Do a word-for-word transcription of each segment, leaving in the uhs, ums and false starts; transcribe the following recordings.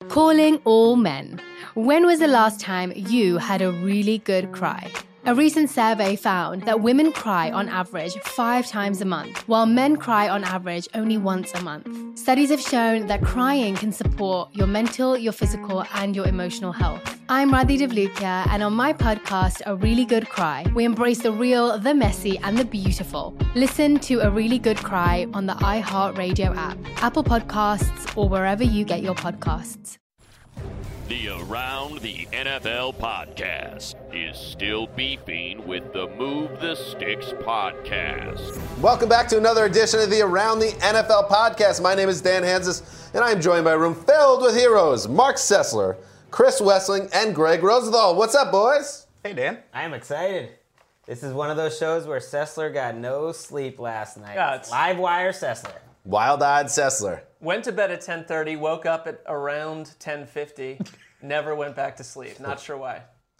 Calling all men. When was the last time you had a really good cry? A recent survey found that women cry on average five times a month, while men cry on average only once a month. Studies have shown that crying can support your mental, your physical, and your emotional health. I'm Radhi Devlukia, and on my podcast, A Really Good Cry, we embrace the real, the messy, and the beautiful. Listen to A Really Good Cry on the iHeartRadio app, Apple Podcasts, or wherever you get your podcasts. The Around the N F L podcast is still beefing with the Move the Sticks podcast. Welcome back to another edition of the Around the N F L podcast. My name is Dan Hansis, and I am joined by a room filled with heroes. Mark Sessler, Chris Wessling, and Greg Rosenthal. What's up, boys? Hey, Dan. I am excited. This is one of those shows where Sessler got no sleep last night. Yeah, it's- Live wire Sessler. Wild-eyed Sessler. Went to bed at ten thirty, woke up at around ten fifty, never went back to sleep. Not sure why.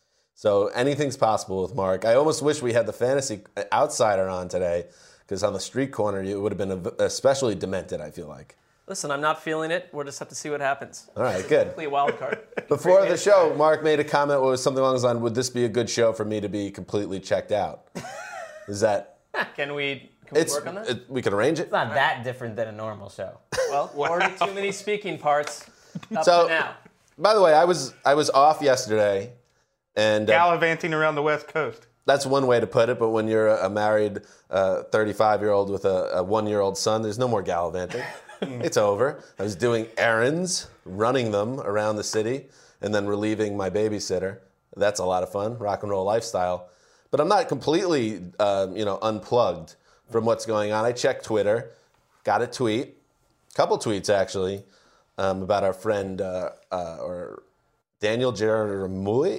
So anything's possible with Mark. I almost wish we had the fantasy outsider on today, because on the street corner, it would have been especially demented, I feel like. Listen, I'm not feeling it. We'll just have to see what happens. All right, good. Complete wild card. Before the show, Mark made a comment was something along the lines, would this be a good show for me to be completely checked out? Is that... Can we... Can we It's, work on that? it, we can arrange it. It's not that different than a normal show. Well, already too many speaking parts up So, to now. by the way, I was I was off yesterday, and uh, Gallivanting around the West Coast. that's one way to put it. But when you're a married thirty-five-year-old with a, a one-year-old son, there's no more gallivanting. It's over. I was doing errands, running them around the city, and then relieving my babysitter. That's a lot of fun, rock and roll lifestyle. But I'm not completely, uh, you know, unplugged from what's going on. I checked Twitter, got a tweet, a couple tweets actually, um, about our friend uh, uh, or Daniel Jeremiah.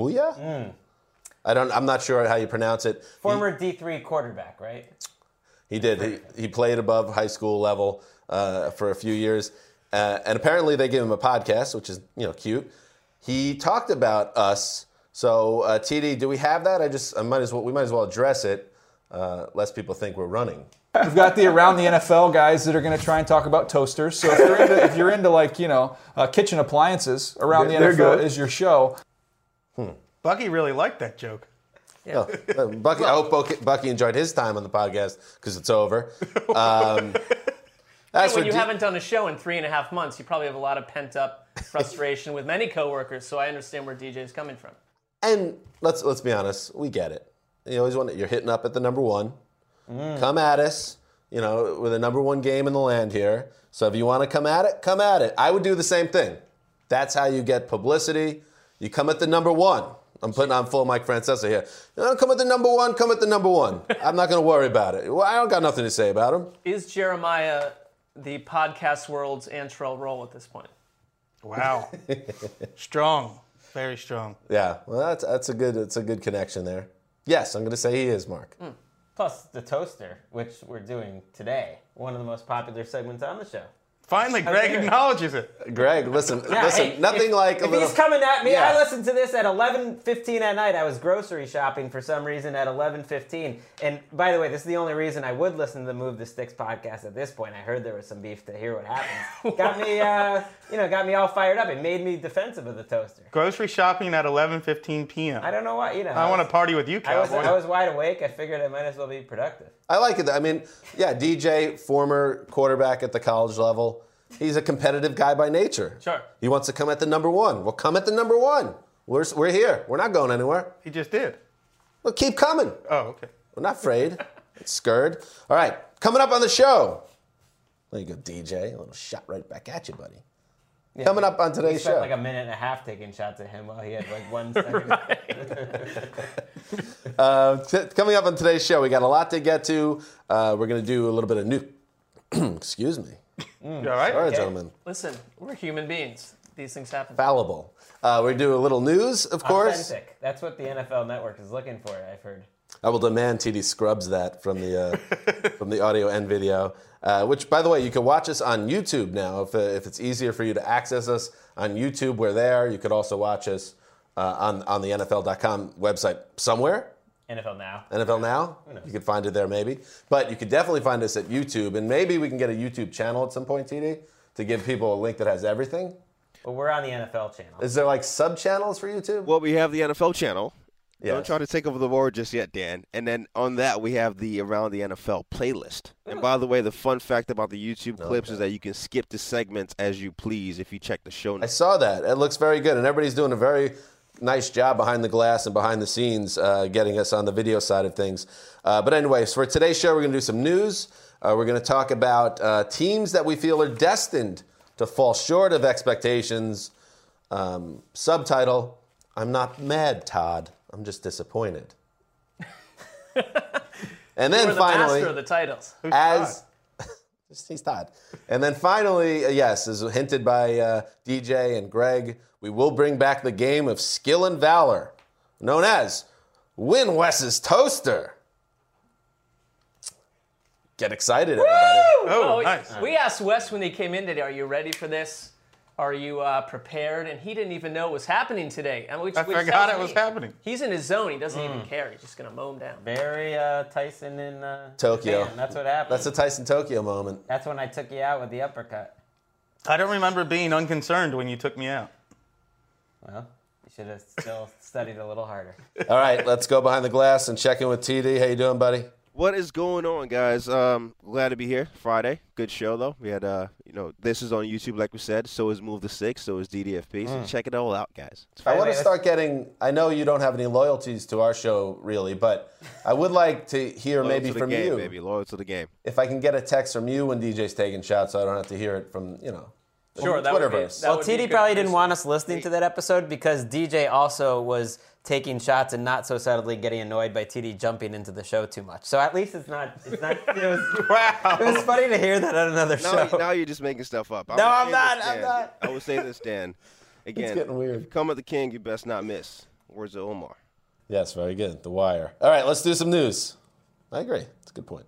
Mm. I don't. I'm not sure how you pronounce it. Former he, D three quarterback, right? He did. He, he played above high school level uh, for a few years, uh, and apparently they gave him a podcast, which is you know cute. He talked about us. So uh, T D, do we have that? I just I might as well. We might as well address it. Uh, less people think we're running. We've got the Around the N F L guys that are going to try and talk about toasters. So if you're into, if you're into like, you know, uh, kitchen appliances, Around the N F L is your show. Hmm. Bucky really liked that joke. Yeah. Oh, uh, Bucky, I hope Bucky, Bucky enjoyed his time on the podcast because it's over. Um, yeah, when you D- haven't done a show in three and a half months, you probably have a lot of pent-up frustration with many coworkers, so I understand where D J is coming from. And let's let's be honest, we get it. You always want you're hitting up at the number one. Mm. Come at us, you know, with the number one game in the land here. So if you want to come at it, come at it. I would do the same thing. That's how you get publicity. You come at the number one. I'm putting on full Mike Francesa here. You know, come at the number one, come at the number one. I'm not going to worry about it. Well, I don't got nothing to say about him. Is Jeremiah the podcast world's Antrell Roll at this point? Wow. Strong. Very strong. Yeah, well, that's that's a good it's a good connection there. Yes, I'm going to say he is, Mark. Mm. Plus the toaster, which we're doing today, one of the most popular segments on the show. Finally, Greg acknowledges it. Greg, listen, yeah, listen. hey, nothing if, like a if little. He's coming at me. Yeah. I listened to this at eleven fifteen at night. I was grocery shopping for some reason at eleven fifteen. And by the way, this is the only reason I would listen to the Move the Sticks podcast at this point. I heard there was some beef to hear what happened. got me, uh, you know, got me all fired up. It made me defensive of the toaster. Grocery shopping at eleven fifteen p.m. I don't know why. You know, I, I want to party with you, cowboy. I was, I was wide awake. I figured I might as well be productive. I like it. I mean, yeah, D J, former quarterback at the college level. He's a competitive guy by nature. Sure. He wants to come at the number one. Well, come at the number one. We're we're here. We're not going anywhere. He just did. Well, keep coming. Oh, okay. We're not afraid. It's scared. All right, coming up on the show. There you go, D J. A little shot right back at you, buddy. Yeah, coming up on today's we spent show. like a minute and a half taking shots at him while he had like one second. uh, t- coming up on today's show, we got a lot to get to. Uh, we're going to do a little bit of new. Excuse me. Mm. You all right? Sorry, okay. gentlemen. Listen, we're human beings. These things happen. Fallible. Uh, we do a little news, of course. Authentic. That's what the N F L Network is looking for, I've heard. I will demand T D scrubs that from the uh, from the audio and video. Uh, which, by the way, you can watch us on YouTube now. If uh, if it's easier for you to access us on YouTube, we're there. You could also watch us uh, on on the N F L dot com website somewhere. N F L Now. N F L Now? You could find it there maybe. But you could definitely find us at YouTube. And maybe we can get a YouTube channel at some point, T D, to give people a link that has everything. Well, we're on the N F L channel. Is there like sub-channels for YouTube? Well, we have the N F L channel. Yes. Don't try to take over the world just yet, Dan. And then on that, we have the Around the N F L playlist. And by the way, the fun fact about the YouTube clips Okay. is that you can skip the segments as you please if you check the show I notes. saw that. It looks very good, and everybody's doing a very nice job behind the glass and behind the scenes, uh, getting us on the video side of things. Uh, but anyways, for today's show, we're going to do some news. Uh, we're going to talk about uh, teams that we feel are destined to fall short of expectations. Um, subtitle, I'm not mad, Todd. I'm just disappointed. And then We're the finally, master of the titles. as he's Todd. And then finally, uh, yes, as hinted by uh, D J and Greg, we will bring back the game of skill and valor, known as Win Wes's Toaster. Get excited, everybody. Oh, Oh, nice. We asked Wes when he came in today, are you ready for this? Are you uh, prepared? And he didn't even know it was happening today. And which, I which forgot tells it was me happening. He's in his zone. He doesn't even care. He's just going to mow him down. Very uh, Tyson in uh, Tokyo. Japan. That's what happened. That's a Tyson Tokyo moment. That's when I took you out with the uppercut. I don't remember being unconcerned when you took me out. Well, you should have still studied a little harder. All right, let's go behind the glass and check in with T D. How you doing, buddy? What is going on, guys? Um, glad to be here. Friday. Good show, though. We had, uh, you know, this is on YouTube, like we said. So is Move the Six. So is D D F P. So check it all out, guys. It's I fun. want to let's- start getting, I know you don't have any loyalties to our show, really, but I would like to hear Loyal maybe to the from game, you. baby. Loyal to the game. If I can get a text from you when D J's taking shots so I don't have to hear it from, you know, the Sure, that would be- Twitterverse. that Well, would be T D good probably for didn't this want one. us listening to that episode because D J also was taking shots and not so subtly getting annoyed by T D jumping into the show too much. So at least it's not. It's not. It was. Wow. It was funny to hear that on another Now, show. now you're just making stuff up. I No, would I'm say not, this, I'm Dan. not. I would say this, Dan. Again, getting weird. if you come at the king, you best not miss. Words of Omar. Yes, very good. The Wire. All right, let's do some news. I agree. It's a good point.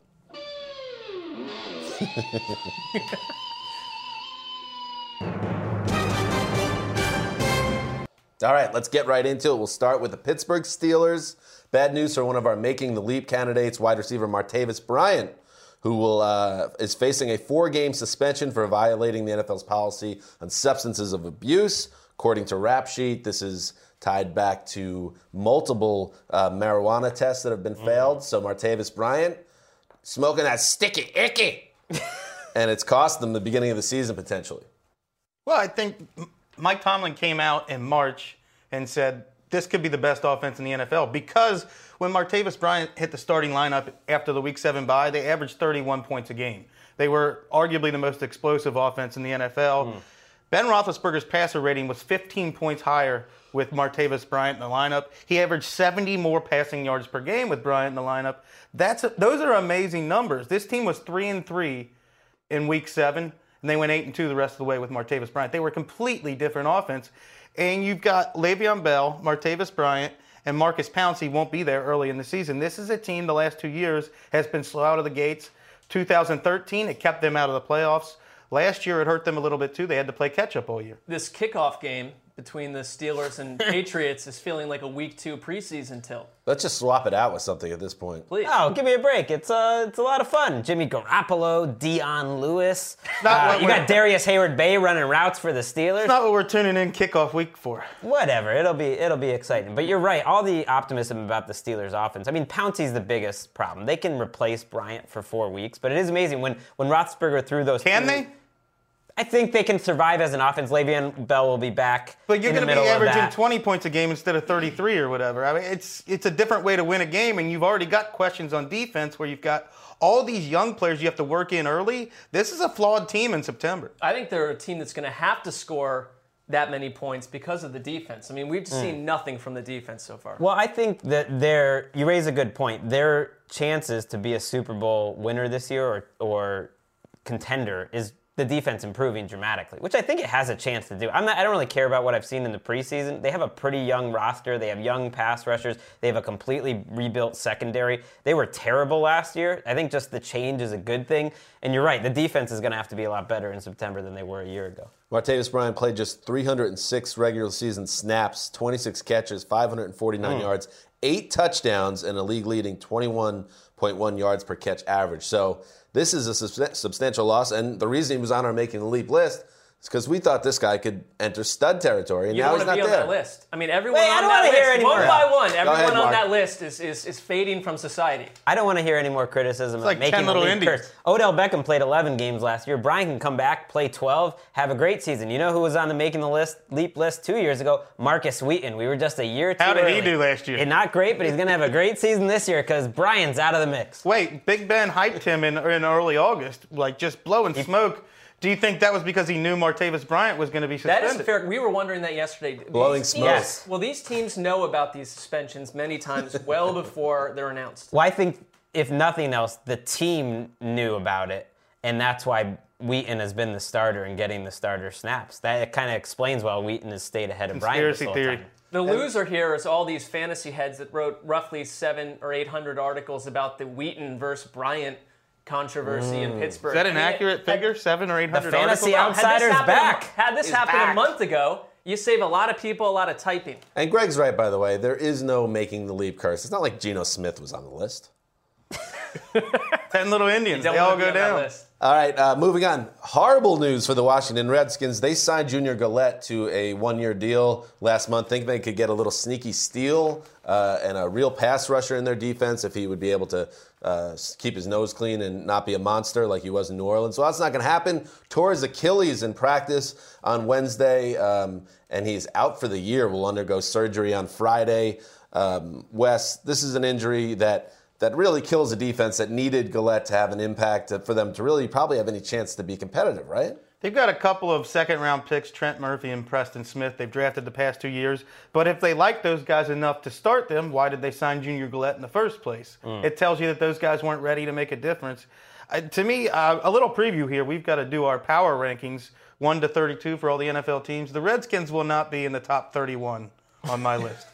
All right, let's get right into it. We'll start with the Pittsburgh Steelers. Bad news for one of our Making the Leap candidates, wide receiver Martavis Bryant, who will uh, is facing a four-game suspension for violating the N F L's policy on substances of abuse. According to Rap Sheet, this is tied back to multiple uh, marijuana tests that have been failed. So Martavis Bryant, smoking that sticky icky, and it's cost them the beginning of the season potentially. Well, I think Mike Tomlin came out in March and said this could be the best offense in the N F L because when Martavis Bryant hit the starting lineup after the Week seven bye, they averaged thirty-one points a game. They were arguably the most explosive offense in the N F L. Mm. Ben Roethlisberger's passer rating was fifteen points higher with Martavis Bryant in the lineup. He averaged seventy more passing yards per game with Bryant in the lineup. That's a, those are amazing numbers. This team was three and three in Week seven. And they went eight and two the rest of the way with Martavis Bryant. They were a completely different offense. And you've got Le'Veon Bell, Martavis Bryant, and Marcus Pouncey won't be there early in the season. This is a team the last two years has been slow out of the gates. two thousand thirteen, it kept them out of the playoffs. Last year, it hurt them a little bit too. They had to play catch-up all year. This kickoff game between the Steelers and Patriots is feeling like a week two preseason tilt. Let's just swap it out with something at this point. Please. Oh, give me a break. It's uh, it's a lot of fun. Jimmy Garoppolo, Dion Lewis. Not Uh, what you we're- got Darius Hayward-Bay running routes for the Steelers. That's not what we're tuning in kickoff week for. Whatever, it'll be it'll be exciting. But you're right, all the optimism about the Steelers offense. I mean, Pouncey's the biggest problem. They can replace Bryant for four weeks, but it is amazing when when Roethlisberger threw those. Can two, they? I think they can survive as an offense. Le'Veon Bell will be back. But you're in the going to be middle of averaging that. twenty points a game instead of thirty-three or whatever. I mean, it's it's a different way to win a game, and you've already got questions on defense where you've got all these young players you have to work in early. This is a flawed team in September. I think they're a team that's going to have to score that many points because of the defense. I mean, we've Mm. seen nothing from the defense so far. Well, I think that their you raise a good point. Their chances to be a Super Bowl winner this year or or contender is the defense improving dramatically, which I think it has a chance to do. I'm not, I don't really care about what I've seen in the preseason. They have a pretty young roster. They have young pass rushers. They have a completely rebuilt secondary. They were terrible last year. I think just the change is a good thing. And you're right, the defense is going to have to be a lot better in September than they were a year ago. Martavis Bryant played just three hundred six regular season snaps, twenty-six catches, five hundred forty-nine mm. yards, eight touchdowns, and a league-leading twenty-one point one yards per catch average. So this is a substantial loss, and the reason he was on our Making the Leap list is It's because we thought this guy could enter stud territory, and you now don't he's want not to be there. on that list. I mean, everyone Wait, on I don't that wanna hear list, anymore. one by one, everyone ahead, on Mark. that list is, is, is fading from society. I don't want to hear any more criticism of like making ten the little league Indians. curse. Odell Beckham played eleven games last year. Brian can come back, play twelve, have a great season. You know who was on the making the list leap list two years ago? Marcus Wheaton. We were just a year too How did early. he do last year? Eh, not great, but he's going to have a great season this year because Brian's out of the mix. Wait, Big Ben hyped him in, in early August, like just blowing smoke. Do you think that was because he knew Martavis Bryant was going to be suspended? That is fair. We were wondering that yesterday. Blowing These smoke. teams- Yes. Well, these teams know about these suspensions many times well before they're announced. Well, I think, if nothing else, the team knew about it, and that's why Wheaton has been the starter and getting the starter snaps. That kind of explains why Wheaton has stayed ahead of Bryant this Conspiracy whole theory. time. The loser here is all these fantasy heads that wrote roughly seven or eight hundred articles about the Wheaton versus Bryant controversy in Pittsburgh. Is that an I mean, accurate had- figure? Seven or eight hundred The fantasy articles? Had this outsider's happened a- back. Had this Is happened back. a month ago, you save a lot of people a lot of typing. And Greg's right, by the way. There is no making the leap curse. It's not like Geno Smith was on the list. Ten little Indians. Don't They all wanna be go on that down. list. All right, uh, moving on. Horrible news for the Washington Redskins. They signed Junior Galette to a one-year deal last month. Think they could get a little sneaky steal uh, and a real pass rusher in their defense if he would be able to uh, keep his nose clean and not be a monster like he was in New Orleans. Well, that's not going to happen. Tore his Achilles in practice on Wednesday, um, and he's out for the year. Will undergo surgery on Friday. Um, Wes, this is an injury that that really kills a defense that needed Galette to have an impact to, for them to really probably have any chance to be competitive, right? They've got a couple of second-round picks, Trent Murphy and Preston Smith. They've drafted the past two years. But if they like those guys enough to start them, why did they sign Junior Galette in the first place? Mm. It tells you that those guys weren't ready to make a difference. Uh, to me, uh, a little preview here. We've got to do our power rankings, one to thirty-two for all the N F L teams. The Redskins will not be in the top thirty-one on my list.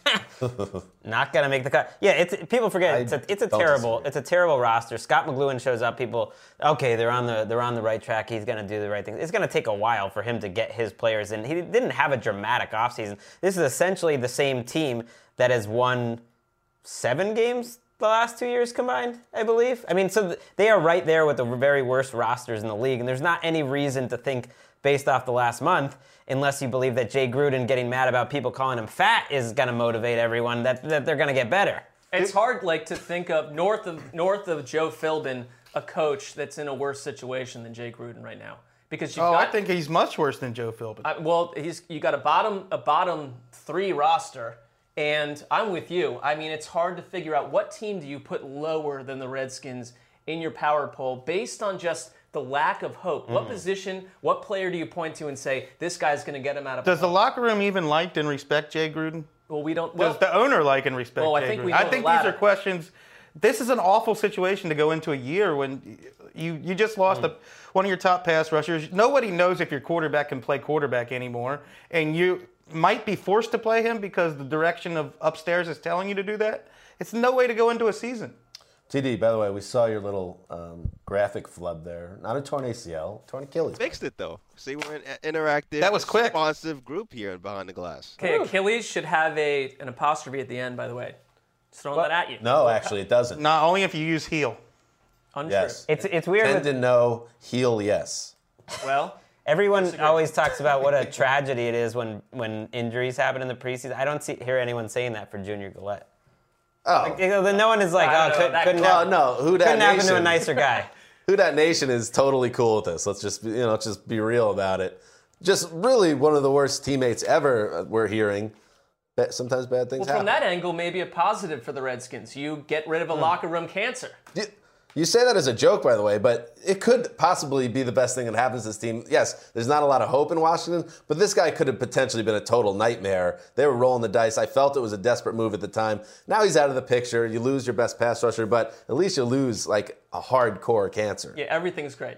Not gonna make the cut. Yeah, it's people forget it's a, it's a terrible disagree. it's a terrible roster. Scott McLuhan shows up. People, okay, they're on the they're on the right track. He's gonna do the right thing. It's gonna take a while for him to get his players in. He didn't have a dramatic offseason. This is essentially the same team that has won seven games the last two years combined, I believe. I mean, so th- they are right there with the very worst rosters in the league, and there's not any reason to think based off the last month, unless you believe that Jay Gruden getting mad about people calling him fat is going to motivate everyone, that, that they're going to get better. It's hard, like, to think of north of north of Joe Philbin, a coach that's in a worse situation than Jay Gruden right now, because you've Oh, got, I think he's much worse than Joe Philbin. I, well, he's you got a bottom a bottom three roster, and I'm with you. I mean, it's hard to figure out what team do you put lower than the Redskins in your power poll based on just the lack of hope. Mm. What position, what player do you point to and say this guy's going to get him out of? Does the locker room even like and respect Jay Gruden? Well, we don't. Well, Does the owner like and respect well, I Jay think Gruden? we know I the think these latter. are questions. This is an awful situation to go into a year when you you just lost Mm. a, one of your top pass rushers. Nobody knows if your quarterback can play quarterback anymore, and you might be forced to play him because the direction of upstairs is telling you to do that. It's no way to go into a season. T D, by the way, we saw your little um, graphic flub there. Not a torn A C L, torn Achilles. Fixed it though. See, we're an interactive, That was quick. responsive group here behind the glass. okay, Achilles should have a an apostrophe at the end. By the way, just throwing that at you. No, actually, it doesn't. Not only if you use heel. Untrue. Yes. It's it's weird. with- Tendon no, heel yes. Well, Everyone Disagree. always talks about what a tragedy it is when, when injuries happen in the preseason. I don't see, hear anyone saying that for Junior Galette. Oh, Like, you know, then no one is like, I oh, don't know, could, that- couldn't, well, happen, no. Who couldn't that happen to a nation? nicer guy. Who Dat Nation is totally cool with this. Let's just, you know, let's just be real about it. Just really one of the worst teammates ever. uh, We're hearing. Ba- Sometimes bad things well, from happen. that angle, maybe a positive for the Redskins. You get rid of a locker room cancer. You, you say that as a joke, by the way, but it could possibly be the best thing that happens to this team. Yes, there's not a lot of hope in Washington, but this guy could have potentially been a total nightmare. They were rolling the dice. I felt it was a desperate move at the time. Now he's out of the picture. You lose your best pass rusher, but at least you lose like a hardcore cancer. Yeah, everything's great.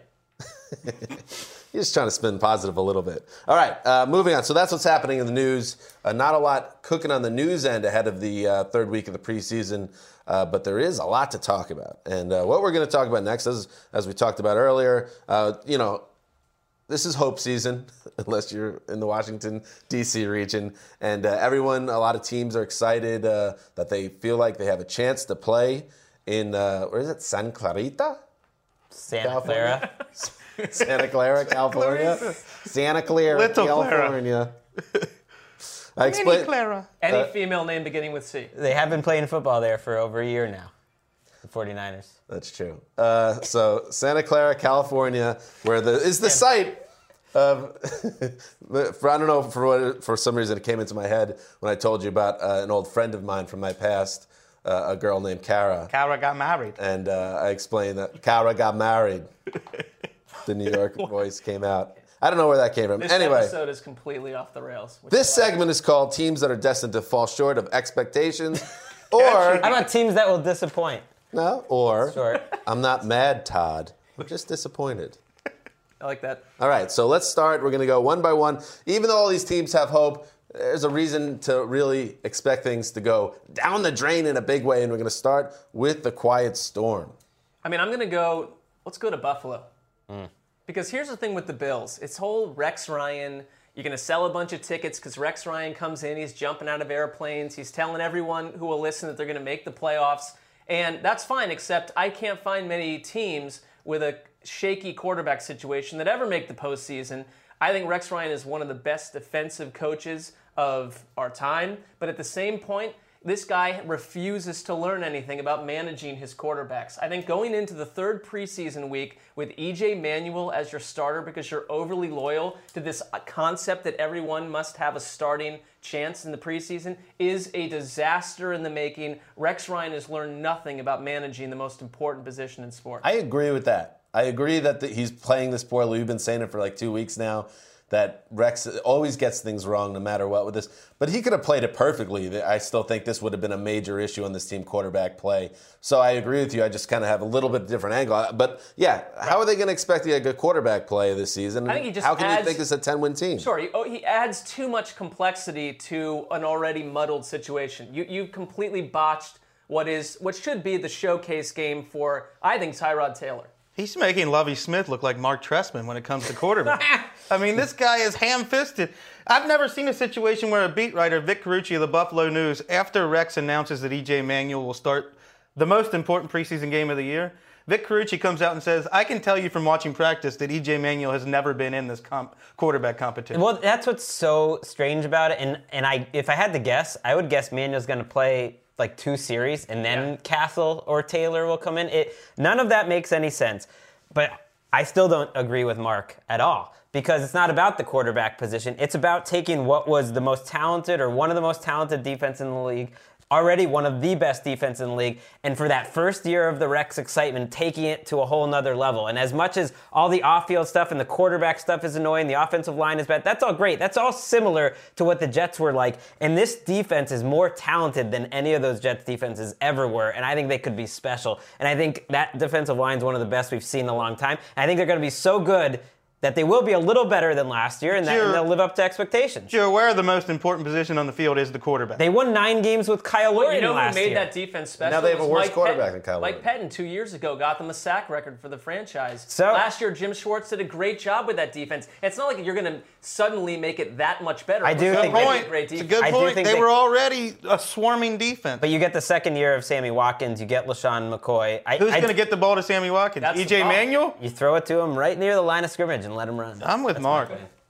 You're just trying to spin positive a little bit. All right, uh, moving on. So that's what's happening in the news. Uh, not a lot cooking on the news end ahead of the uh, third week of the preseason, uh, but there is a lot to talk about. And uh, what we're going to talk about next, as, as we talked about earlier, uh, you know, this is hope season, unless you're in the Washington, D C region. And uh, everyone, a lot of teams are excited uh, that they feel like they have a chance to play in, uh, where is it, San Clarita? Santa Clara. Santa Clara, California. Santa Clara, Little California. I Mini explained. Clara. Any Uh, female name beginning with C. They have been playing football there for over a year now, the 49ers. That's true. Uh, so Santa Clara, California, where the is the site of. for, I don't know for what for some reason it came into my head when I told you about uh, an old friend of mine from my past, uh, a girl named Kara, Kara got married. and uh, I explained that Kara got married. The New York voice came out. I don't know where that came from. This Anyway. episode is completely off the rails. which This is why- segment is called Teams That Are Destined to Fall Short of Expectations. Or, How about teams that will disappoint? no, or, Short. I'm not mad, Todd. I'm just disappointed. I like that. All right, so let's start. We're going to go one by one. Even though all these teams have hope, there's a reason to really expect things to go down the drain in a big way, and we're going to start with the Quiet Storm. I mean, I'm going to go, let's go to Buffalo. Because here's the thing with the Bills. It's whole Rex Ryan, you're going to sell a bunch of tickets because Rex Ryan comes in, he's jumping out of airplanes, he's telling everyone who will listen that they're going to make the playoffs. And that's fine, except I can't find many teams with a shaky quarterback situation that ever make the postseason. I think Rex Ryan is one of the best defensive coaches of our time. But at the same point, this guy refuses to learn anything about managing his quarterbacks. I think going into the third preseason week with E J Manuel as your starter because you're overly loyal to this concept that everyone must have a starting chance in the preseason is a disaster in the making. Rex Ryan has learned nothing about managing the most important position in sports. I agree with that. I agree that the, he's playing this poorly. We've been saying it for like two weeks now, that Rex always gets things wrong no matter what with this. But he could have played it perfectly. I still think this would have been a major issue on this team quarterback play. So I agree with you. I just kind of have a little bit different angle. But, yeah, how are they going to expect to get a good quarterback play this season? I think he just how can adds, you think it's a ten-win team? Sure, he, oh, he adds too much complexity to an already muddled situation. You you completely botched what is what should be the showcase game for, I think, Tyrod Taylor. He's making Lovie Smith look like Mark Trestman when it comes to quarterback. I mean, this guy is ham-fisted. I've never seen a situation where a beat writer, Vic Carucci of the Buffalo News, after Rex announces that E J Manuel will start the most important preseason game of the year, Vic Carucci comes out and says, I can tell you from watching practice that E J Manuel has never been in this comp- quarterback competition. Well, that's what's so strange about it. And and I, if I had to guess, I would guess Manuel's going to play like two series, and then Yeah. Castle or Taylor will come in. It none of that makes any sense. But I still don't agree with Mark at all, because it's not about the quarterback position. It's about taking what was the most talented or one of the most talented defense in the league, already one of the best defense in the league, and for that first year of the Rex excitement, taking it to a whole nother level. And as much as all the off-field stuff and the quarterback stuff is annoying, the offensive line is bad, that's all great. That's all similar to what the Jets were like. And this defense is more talented than any of those Jets defenses ever were, and I think they could be special. And I think that defensive line is one of the best we've seen in a long time. And I think they're going to be so good that they will be a little better than last year, and, that, and they'll live up to expectations. You're aware the most important position on the field is the quarterback. They won nine games with Kyle Well, Lorian you know who last made year. that defense special? Now they have a was worse Mike quarterback Pettin. than Kyle Mike Lorian. Pettin two years ago got them a sack record for the franchise. So- Last year, Jim Schwartz did a great job with that defense. It's not like you're going to suddenly make it that much better. I do It's think already that- a Point. great It's a defense. good I do point. think They, they- were already a swarming defense. But you get the second year of Sammy Watkins, you get LaShawn McCoy. I, Who's I- going to get the ball to Sammy Watkins? That's E the J problem. Manuel? You throw it to him right near the line of scrimmage and let him run. I'm with Mark.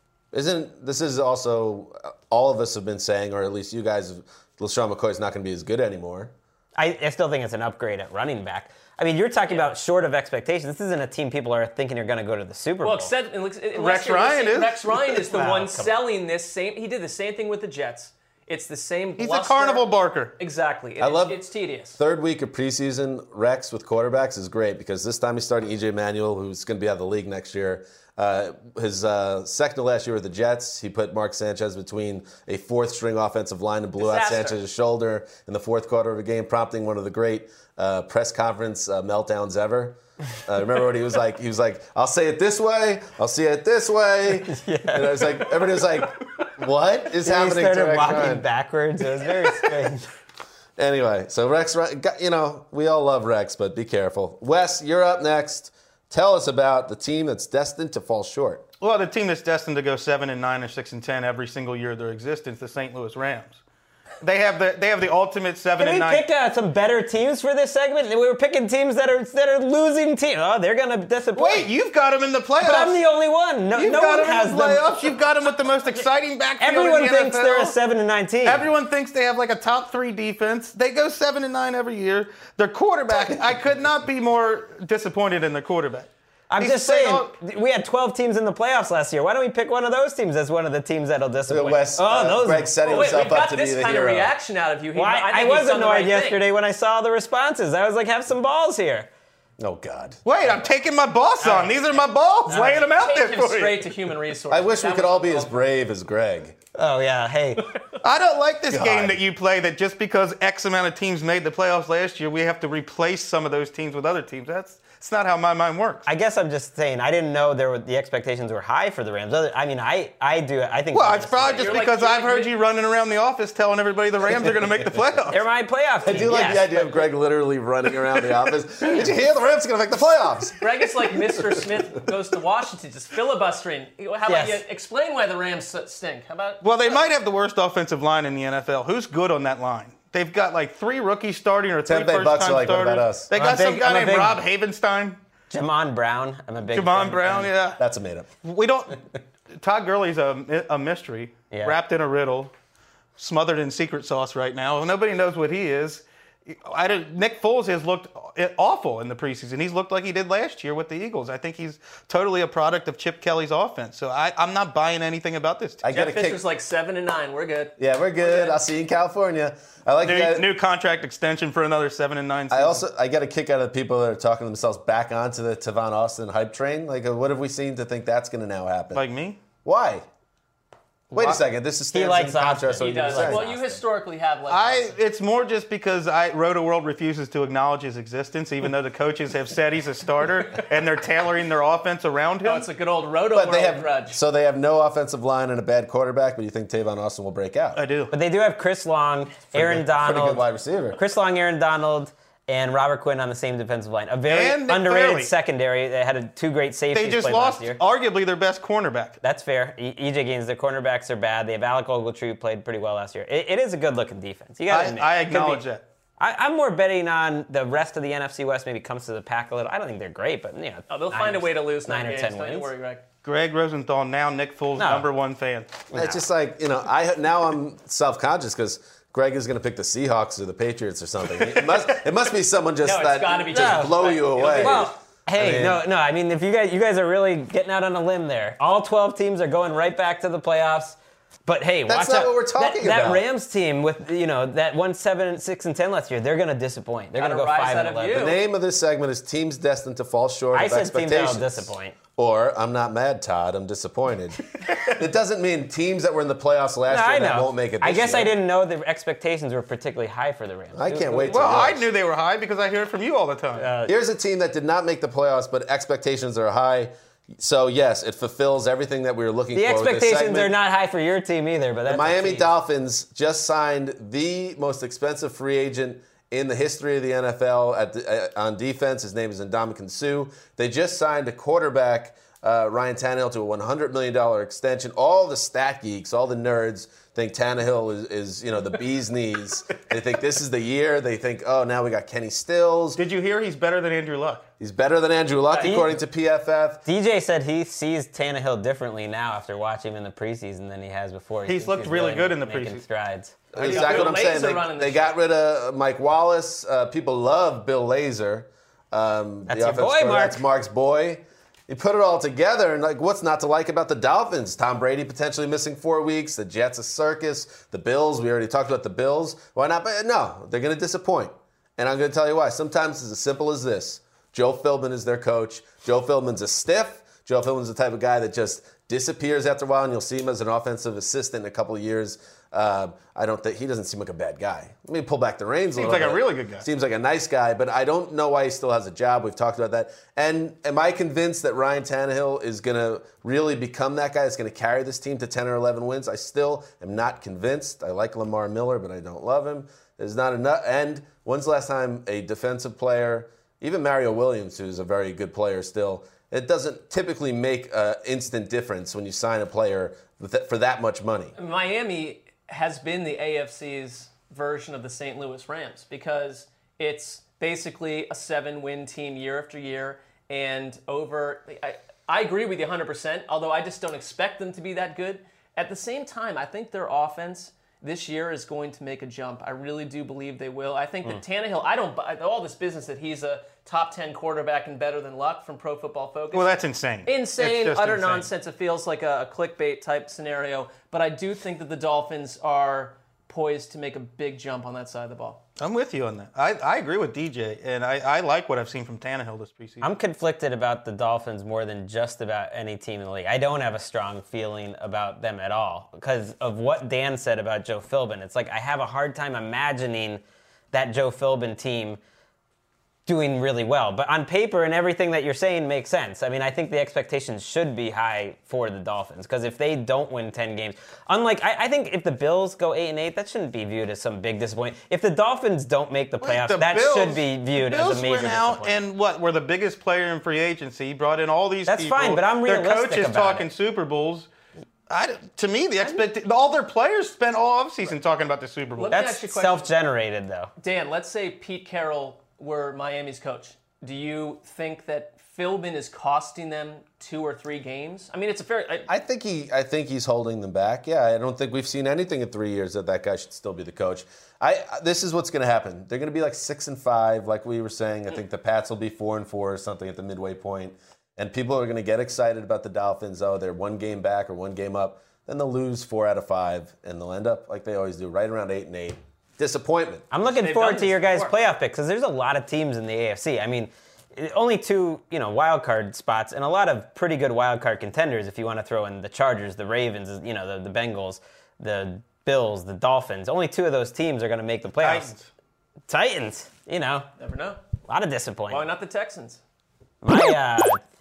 Isn't this is also all of us have been saying, or at least you guys, LaShawn McCoy's not going to be as good anymore. I, I still think it's an upgrade at running back. I mean, you're talking about short of expectations. This isn't a team people are thinking are going to go to the Super Bowl. Well, except unless Rex you're Ryan listening- is. Rex Ryan is the Wow, one come on. selling this same. He did the same thing with the Jets. It's the same. He's a bluster. carnival barker. Exactly. I It's- love- It's tedious. Third week of preseason, Rex with quarterbacks is great because this time he's starting E J Manuel, who's going to be out of the league next year. Uh, his uh, second to last year with the Jets, he put Mark Sanchez between a fourth-string offensive line and blew Disaster. out Sanchez's shoulder in the fourth quarter of a game, prompting one of the great uh, press conference uh, meltdowns ever. Uh, remember when he was like, he was like, "I'll say it this way, I'll say it this way," yeah. And I was like, everybody was like, "What is he happening?" to started Rex walking Ryan? backwards. It was very strange. Anyway, so Rex, you know, we all love Rex, but be careful. Wes, you're up next. Tell us about the team that's destined to fall short. Well, the team that's destined to go seven and nine or six and ten every single year of their existence, the Saint Louis Rams. They have the they have the ultimate seven Can and we nine. pick uh, some better teams for this segment? We were picking teams that are that are losing teams. Oh, they're gonna disappoint. Wait, you've got them in the playoffs. But I'm the only one. No, You've no got one them has in the them. playoffs. You've got them with the most exciting backfield Everyone in the thinks N F L. they're a seven and nine team. Everyone thinks they have like a top three defense. They go seven and nine every year. Their quarterback, I could not be more disappointed in their quarterback. I'm He's just saying, all- we had twelve teams in the playoffs last year. Why don't we pick one of those teams as one of the teams that'll disappoint? Wes, oh, uh, those. Greg setting Oh, wait, we himself up got to be this the kind hero. of reaction out of you. He, Why? I, I, think was he's done the annoyed right yesterday thing. when I saw the responses. I was like, have some balls here. Oh, God. Wait, I'm taking my boss on. These are my balls. Laying them out there Take him for you. straight to human resources. I wish we That could was all be the as goal. brave as Greg. Oh, yeah. Hey. I don't like this God. game that you play that just because X amount of teams made the playoffs last year, we have to replace some of those teams with other teams. That's It's not how my mind works. I guess I'm just saying I didn't know there were the expectations were high for the Rams. Other, I mean, I I do I think. Well, they're it's gonna- probably just You're like- because you're I've like heard me. you running around the office telling everybody the Rams are going to make the playoffs. They're my playoff I team. do like yes, the idea but- of Greg literally running around the office. Did you hear the Rams are going to make the playoffs? Greg is like Mister Smith goes to Washington, just filibustering. How about Yes. you explain why the Rams stink? How about Well, they might have the worst offensive line in the N F L. Who's good on that line? They've got like three rookies starting or three Tampa Bay Bucks first-time are like, what starters. about us? They I'm got a some big- guy I'm a named big- Rob Havenstein. Jamon Brown. I'm a big. Jamon fan. Brown, yeah. That's a made-up. We don't. Todd Gurley's a, a mystery, Yeah. wrapped in a riddle, smothered in secret sauce right now. Nobody knows what he is. I don't, Nick Foles has looked awful in the preseason. He's looked like he did last year with the Eagles. I think he's totally a product of Chip Kelly's offense. So I, I'm not buying anything about this team. I got Jeff a kick. Fisher's like seven and nine. We're good. Yeah, we're good. I'll see you in California. I like New, that. new contract extension for another seven and nine. Season. I also I get a kick out of the people that are talking themselves back onto the Tavon Austin hype train. Like, uh, what have we seen to think that's going to now happen? like me. Why? Wait Why? a second. This is He stands likes in contrast. Austin. to what He you were does. saying. Well, you historically have like. I. It's more just because I Roto World refuses to acknowledge his existence, even though the coaches have said he's a starter and they're tailoring their offense around him. Oh, it's a good old roto But they world have grudge. so they have no offensive line and a bad quarterback. But you think Tavon Austin will break out? I do. But they do have Chris Long, Aaron Pretty Donald, good wide receiver. Chris Long, Aaron Donald, and Robert Quinn on the same defensive line. A very And Nick underrated Fairley. secondary. They had a, two great safeties They just played lost last year. arguably their best cornerback. That's fair. E- E J Gaines, their cornerbacks are bad. They have Alec Ogletree, who played pretty well last year. It, it is a good-looking defense. You got to I, admit. I Could be- acknowledge that. I, I'm more betting on the rest of the N F C West maybe comes to the pack a little. I don't think they're great, but you know, Oh, they'll nine find a or- way to lose nine nine or games. ten Don't you wins. worry, Greg. Greg Rosenthal, now Nick Foles' No. number one fan. It's just like, you know, I now I'm self-conscious because Greg is going to pick the Seahawks or the Patriots or something. It must it must be someone just No, it's that gotta be just just blow Greg. you It'll away. be- Well, hey, I mean- no, no. I mean, if you guys, you guys are really getting out on a limb there. All twelve teams are going right back to the playoffs. But hey, That's watch not out. what we're talking that, about. That Rams team with you know that won seven, six, and ten last year, they're going to disappoint. They're going to Gotta go rise five out and of eleven. The name of this segment is Teams Destined to Fall Short I of said teams Expectations. that'll disappoint. Or, I'm not mad, Todd, I'm disappointed. It doesn't mean teams that were in the playoffs last No, I year that know. won't make it this I guess year. I didn't know the expectations were particularly high for the Rams. I can't wait to Well, I yours. knew they were high because I hear it from you all the time. Uh, Here's a team that did not make the playoffs, but expectations are high. So, yes, it fulfills everything that we were looking The for. with this expectations segment. are not high for your team either, but that's The a Miami team. Dolphins just signed the most expensive free agent in the history of the N F L at the, uh, on defense. His name is Ndamukong Suh. They just signed a quarterback, uh, Ryan Tannehill, to a one hundred million dollars extension. All the stat geeks, all the nerds think Tannehill is, is you know, the bee's knees. They think this is the year. They think, oh, now we got Kenny Stills. Did you hear he's better than Andrew Luck? He's better than Andrew Luck, He- according to P F F. D J said he sees Tannehill differently now after watching him in the preseason than he has before. He He's thinks looked really good in the making preseason. strides. That's Yeah, exactly Bill what I'm saying. Lazor running They, the they got show. rid of Mike Wallace. Uh, people love Bill Lazor. Um, That's the your offensive boy, coordinator. Mark. That's Mark's boy. You put it all together, and like, what's not to like about the Dolphins? Tom Brady potentially missing four weeks. The Jets a circus. The Bills. We already talked about the Bills. Why not? But no, they're going to disappoint, and I'm going to tell you why. Sometimes it's as simple as this: Joe Philbin is their coach. Joe Philbin's a stiff. Joe Philbin's the type of guy that just disappears after a while, and you'll see him as an offensive assistant in a couple of years. Uh, I don't think he doesn't seem like a bad guy. Let me pull back the reins a Seems little like a bit. really good guy. Seems like a nice guy, but I don't know why he still has a job. We've talked about that. And am I convinced that Ryan Tannehill is going to really become that guy that's going to carry this team to ten or eleven wins? I still am not convinced. I like Lamar Miller, but I don't love him. There's not enough. And when's the last time a defensive player, even Mario Williams, who's a very good player still, it doesn't typically make an instant difference when you sign a player with that- for that much money. Miami has been the A F C's version of the Saint Louis Rams because it's basically a seven-win team year after year, and over. I, I agree with you one hundred percent, although I just don't expect them to be that good. At the same time, I think their offense this year is going to make a jump. I really do believe they will. I think mm. that Tannehill, I don't buy all this business that he's a top ten quarterback and better than Luck from Pro Football Focus. Well, that's insane. Insane, utter insane. nonsense. It feels like a, a clickbait type scenario. But I do think that the Dolphins are poised to make a big jump on that side of the ball. I'm with you on that. I, I agree with D J, and I, I like what I've seen from Tannehill this preseason. I'm conflicted about the Dolphins more than just about any team in the league. I don't have a strong feeling about them at all because of what Dan said about Joe Philbin. It's like I have a hard time imagining that Joe Philbin team doing really well. But on paper and everything that you're saying makes sense. I mean, I think the expectations should be high for the Dolphins because if they don't win ten games, unlike, I, I think if the Bills go eight and eight, that shouldn't be viewed as some big disappointment. If the Dolphins don't make the playoffs, Wait, the that Bills, should be viewed as a major went out disappointment. and what, were the biggest player in free agency, brought in all these That's people. fine, but I'm realistic Their coaches about talking it. Super Bowls. I, to me, the expect all their players spent all offseason talking about the Super Bowl. Let me ask That's you a question. self-generated, though. Dan, let's say Pete Carroll were Miami's coach. Do you think that Philbin is costing them two or three games? I mean, it's a fair. I, I think he, I think he's holding them back. Yeah, I don't think we've seen anything in three years that that guy should still be the coach. I. This is what's going to happen. They're going to be like six and five, like we were saying. I think the Pats will be four and four or something at the midway point, and people are going to get excited about the Dolphins. Oh, they're one game back or one game up. Then they'll lose four out of five, and they'll end up like they always do, right around eight and eight. Disappointment. I'm looking They've forward done to your this guys' before. playoff picks because there's a lot of teams in the A F C. I mean, only two, you know, wild card spots and a lot of pretty good wild card contenders if you want to throw in the Chargers, the Ravens, you know, the, the Bengals, the Bills, the Dolphins. Only two of those teams are going to make the playoffs. Titans. Titans, you know, never know. a lot of disappointment. Why not the Texans? My uh,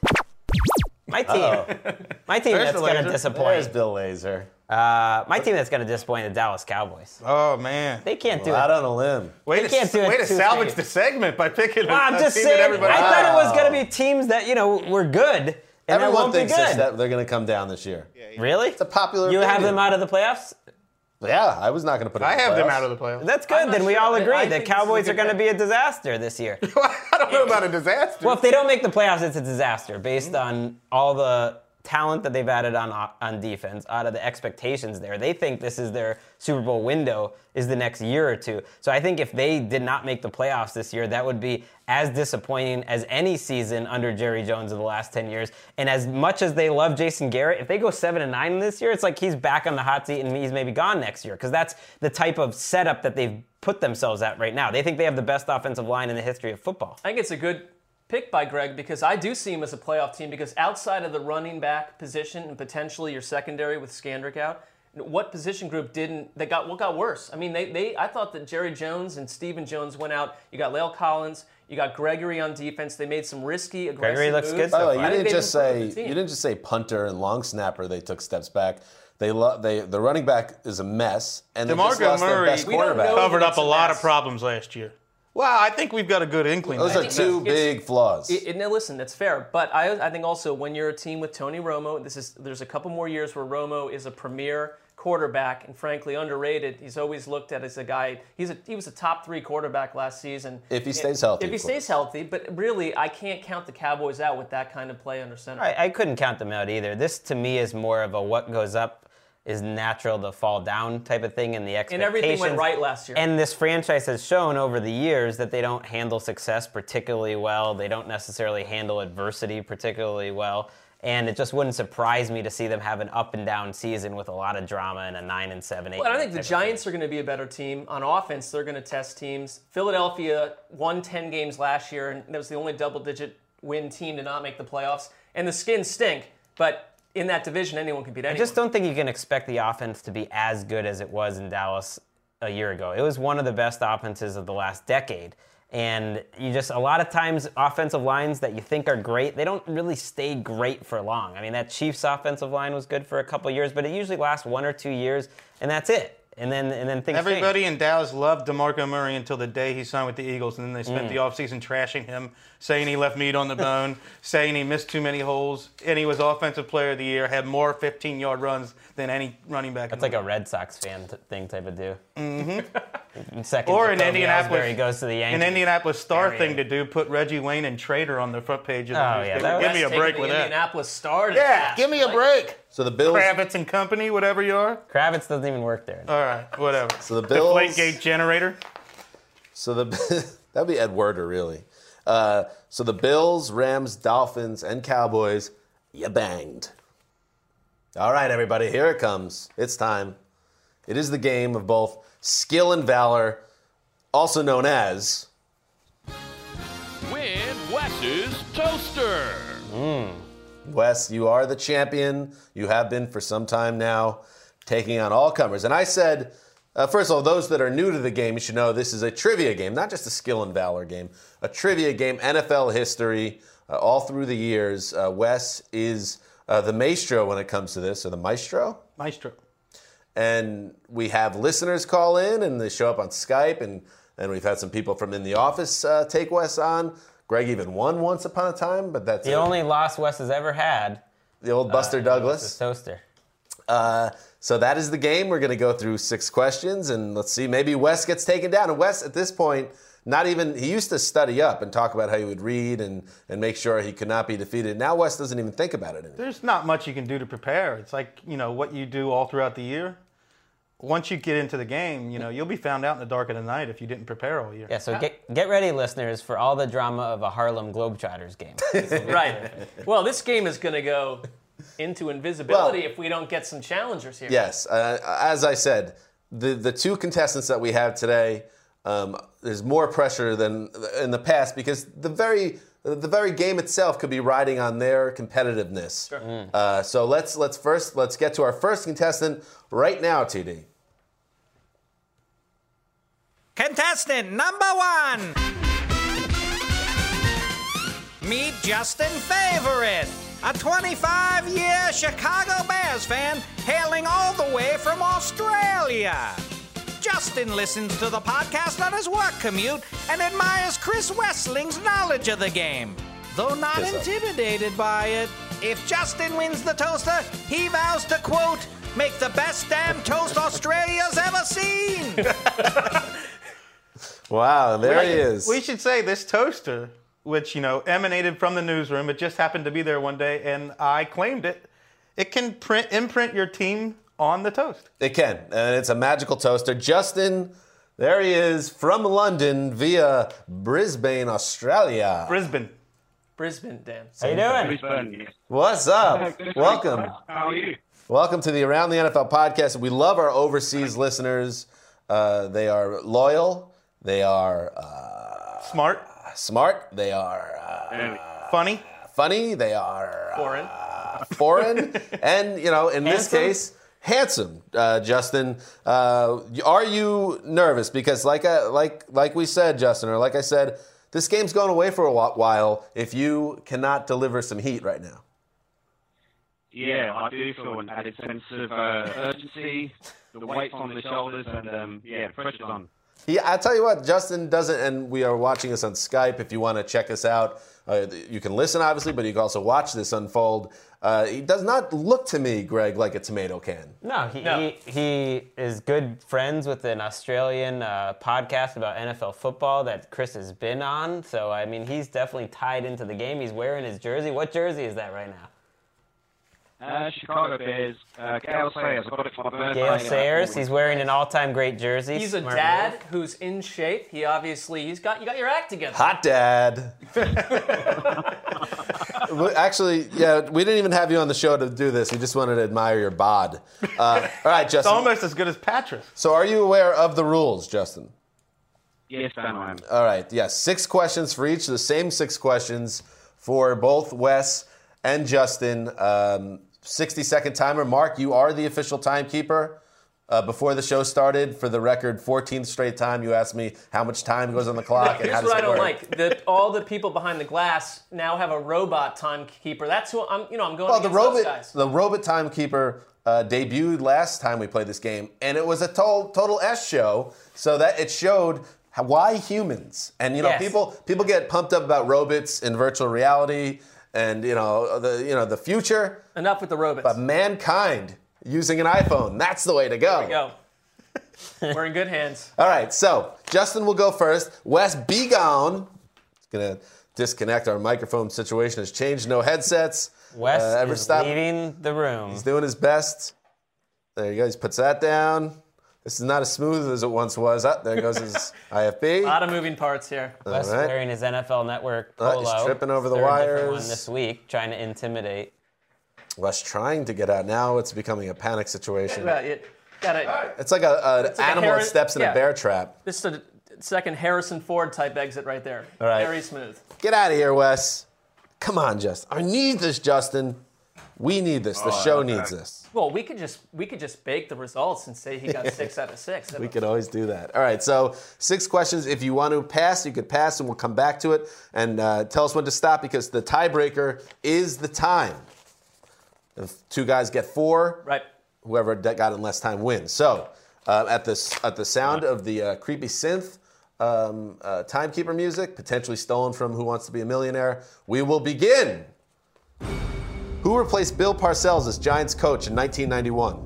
my team, my team There's that's the going to laser. disappoint. There's Bill Lazor. Uh, my team that's going to disappoint the Dallas Cowboys. Oh, man. They can't do Out it. on a limb. Way They to, can't do it way to too salvage straight. the segment by picking Well, a, I'm a just team saying. that everybody I thought it was Wow. going to be teams that you know were good, and that Everyone won't be thinks good. this, that they're going to come down this year. Really? It's a popular You have opinion. them out of the playoffs? Yeah, I was not going to put it I in the have them playoffs. out of the playoffs. That's I'm good. not Then we sure. all I- agree I that think this is a Cowboys good are going to pick. be a disaster this year. I don't know about a disaster. Well, if they don't make the playoffs, it's a disaster based on all the talent that they've added on on defense, out of the expectations there. They think this is their Super Bowl window is the next year or two. So I think if they did not make the playoffs this year, that would be as disappointing as any season under Jerry Jones of the last ten years. And as much as they love Jason Garrett, if they go seven and nine this year, it's like he's back on the hot seat and he's maybe gone next year because that's the type of setup that they've put themselves at right now. They think they have the best offensive line in the history of football. I think it's a good pick by Greg because I do see him as a playoff team because outside of the running back position and potentially your secondary with Skandrick out, what position group didn't they got what got worse? I mean, they they I thought that Jerry Jones and Stephen Jones went out. You got La'el Collins, you got Gregory on defense. They made some risky, aggressive Gregory looks moves. good By the so way, far. you I think didn't they've just improved say the team. you didn't just say punter and long snapper. They took steps back. They lo- they the running back is a mess, and they just DeMarco lost their Murray best We don't cornerback. know covered that up it's a a lot mess. of problems last year. Well, I think we've got a good inkling. Those there. are two it's- big flaws. It, it, now listen, that's fair, but I, I think also when you're a team with Tony Romo, this is there's a couple more years where Romo is a premier quarterback and frankly underrated. He's always looked at as a guy. He's a, he was a top three quarterback last season. If he stays healthy, If he of stays course. healthy, but really, I can't count the Cowboys out with that kind of play under center. I, I couldn't count them out either. This to me is more of a what goes up is natural to fall down type of thing, and the And expectations. everything went right last year. And this franchise has shown over the years that they don't handle success particularly well. They don't necessarily handle adversity particularly well. And it just wouldn't surprise me to see them have an up and down season with a lot of drama and a nine and seven, eight. Well, I think the type of Giants are going to be a better team. On offense, they're going to test teams. Philadelphia won ten games last year, and that was the only double-digit win team to not make the playoffs. And the Skins stink, but in that division, anyone can beat anyone. I just don't think you can expect the offense to be as good as it was in Dallas a year ago. It was one of the best offenses of the last decade. And you just, a lot of times, offensive lines that you think are great, they don't really stay great for long. I mean, that Chiefs offensive line was good for a couple years, but it usually lasts one or two years, and that's it. And then and then things Everybody change. in Dallas loved DeMarco Murray until the day he signed with the Eagles, and then they spent Mm. the offseason trashing him, saying he left meat on the bone, saying he missed too many holes, and he was Offensive Player of the Year, had more fifteen-yard runs than any running back. That's in like the a Red Sox fan t- thing type of do. Mm-hmm. Second, Or an Jacoby Indianapolis, Ellsbury goes to the Yankees. an Indianapolis Star Area. thing to do, put Reggie Wayne and Trader on the front page of the Oh, newspaper. yeah, that Give was- me a Taking break the with that. Indianapolis Star to Yeah, task. give me a Like, break. So the Bills. Kravitz and Company, whatever you are. Kravitz doesn't even work there. All right, whatever. So the Bills. Deflategate generator. So the that'd be Ed Werder, really. Uh, so the Bills, Rams, Dolphins, and Cowboys, you banged. All right, everybody, here it comes. It's time. It is the game of both skill and valor, also known as Win Wes's Toaster. Wes. You are the champion. You have been for some time now, taking on all comers. And I said, uh, first of all, those that are new to the game, you should know this is a trivia game, not just a skill and valor game. A trivia game, N F L history, uh, all through the years. Uh, Wes is uh, the maestro when it comes to this, or the maestro. Maestro. And we have listeners call in, and they show up on Skype, and, and we've had some people from in the office uh, take Wes on. Greg even won once upon a time, but that's The it. only loss Wes has ever had. The old Buster uh, Douglas. was the toaster. Uh, so that is the game. We're going to go through six questions, and let's see. Maybe Wes gets taken down. And Wes, at this point, not even he used to study up and talk about how he would read and, and make sure he could not be defeated. Now Wes doesn't even think about it anymore. There's not much you can do to prepare. It's like, you know, what you do all throughout the year. Once you get into the game, you know, you'll be found out in the dark of the night if you didn't prepare all year. Yeah, so get get ready, listeners, for all the drama of a Harlem Globetrotters game. Right. Well, this game is going to go into invisibility Well- if we don't get some challengers here. Yes, uh, as I said, the the two contestants that we have today, um, there's more pressure than in the past because the very the very game itself could be riding on their competitiveness. Sure. Mm. Uh, so let's let's first let's get to our first contestant right now, T D. Contestant number one. Meet Justin Favorite, a twenty-five-year Chicago Bears fan hailing all the way from Australia. Justin listens to the podcast on his work commute and admires Chris Wessling's knowledge of the game. Though not Piss off. intimidated by it, if Justin wins the toaster, he vows to, quote, make the best damn toast Australia's ever seen. Wow, there he is. We should say this toaster, which, you know, emanated from the newsroom, it just happened to be there one day, and I claimed it. It can print imprint your team on the toast. It can, and it's a magical toaster. Justin, there he is from London via Brisbane, Australia. Brisbane. Brisbane, Dan. How you doing? Brisbane. What's up? Welcome. How are you? Welcome to the Around the N F L podcast. We love our overseas listeners. Uh, they are loyal. They are uh, Smart. smart. They are uh, Funny. funny. They are uh, Foreign. foreign. And, you know, in this Handsome? case, handsome. Uh, Justin, uh, are you nervous? Because like I, like like we said, Justin, or like I said, this game's going away for a wh- while if you cannot deliver some heat right now. Yeah, I do feel an added sense of uh, urgency. The weight's on the shoulders, and um, yeah, the pressure's on. Yeah, I tell you what, Justin doesn't, and we are watching this on Skype. If you want to check us out, uh, you can listen, obviously, but you can also watch this unfold. Uh, he does not look to me, Greg, like a tomato can. No, he, No. he he is good friends with an Australian uh, podcast about N F L football that Chris has been on. So, I mean, he's definitely tied into the game. He's wearing his jersey. What jersey is that right now? Uh, Chicago Bears, uh, Gale Sayers. I got it for my birthday. Gale uh, Sayers. four He's weeks wearing an all-time great jersey. He's a Smart dad move. who's in shape. He obviously, he's got, you got your act together. Hot dad. We- Actually, yeah, we didn't even have you on the show to do this. We just wanted to admire your bod. Uh, all right, It's Justin. almost as good as Patras. So are you aware of the rules, Justin? Yes, Dan, I am. All right, yes, six questions for each, the same six questions for both Wes and Justin. Um, sixty-second timer. Mark, you are the official timekeeper. Uh, before the show started, for the record, fourteenth straight time, you asked me how much time goes on the clock and Here's how does what I it don't work. like: that all the people behind the glass now have a robot timekeeper. That's who I'm. You know, I'm going Well, the against those robot, guys. the robot timekeeper uh, debuted last time we played this game, and it was a total total S show. So that it showed how, why humans, and you know, Yes. people people get pumped up about robots in virtual reality, and you know the you know the future. Enough with the robots. But mankind using an iPhone, that's the way to go. There we go. We're in good hands. All right, so Justin will go first. Wes, be gone. It's gonna disconnect. Our microphone situation has changed. No headsets. Wes Uh, ever is stop? leaving the room. He's doing his best. There you go. He puts that down. This is not as smooth as it once was. Ah, there goes his I F B. A lot of moving parts here. Wes All right. wearing his N F L Network Oh, polo. he's tripping over the Third different wires. one this week, trying to intimidate. Wes trying to get out. Now it's becoming a panic situation. Well, it, gotta, It's like a, an It's like a animal Harri- that steps in yeah. a bear trap. this is a second Harrison Ford type exit right there. All right. Very smooth. Get out of here, Wes. Come on, Justin. I need this, Justin. We need this. The show needs this. Well, we could just we could just bake the results and say he got six out of six. We could always do that. All right, so six questions. If you want to pass, you could pass, and we'll come back to it. And uh, tell us when to stop, because the tiebreaker is the time. If two guys get four, Right. whoever that got in less time wins. So uh, at the at the sound of the uh, creepy synth um, uh, timekeeper music, potentially stolen from Who Wants to Be a Millionaire, we will begin. Who replaced Bill Parcells as Giants coach in nineteen ninety-one?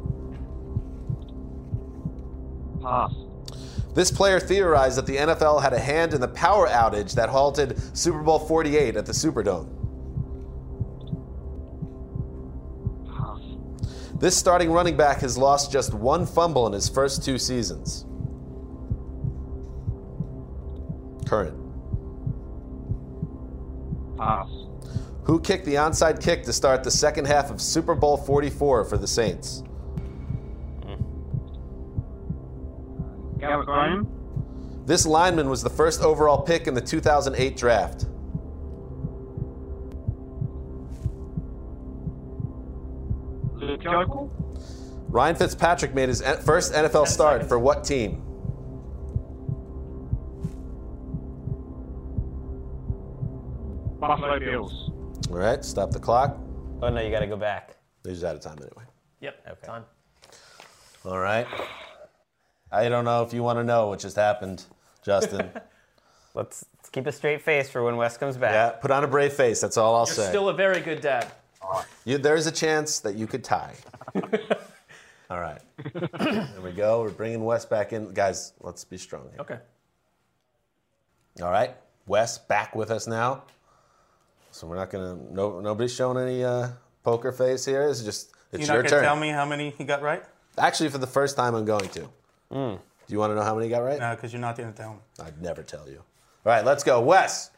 Pass. This player theorized that the N F L had a hand in the power outage that halted Super Bowl forty-eight at the Superdome. Pass. This starting running back has lost just one fumble in his first two seasons. Current. Pass. Who kicked the onside kick to start the second half of Super Bowl forty-four for the Saints? Garrett Graham. This lineman was the first overall pick in the two thousand eight draft. Luke Jokel. Ryan Fitzpatrick made his en- first N F L start seconds. for what team? Buffalo Bills. All right, stop the clock. Oh no, you got to go back. He's out of time anyway. Yep. Okay. Time. All right. I don't know if you want to know what just happened, Justin. Let's, let's keep a straight face for when Wes comes back. Yeah, put on a brave face. That's all I'll You're say. still a very good dad. You, there's a chance that you could tie. All right. There we go. We're bringing Wes back in. Guys, let's be strong here. Okay. All right. Wes back with us now. So we're not going to, no, nobody's showing any uh, poker face here. It's just, it's You're your not turn. going to tell me how many he got right? Actually, for the first time, I'm going to. Mm. Do you want to know how many he got right? No, because you're not going to tell me. I'd never tell you. All right, let's go. Wes.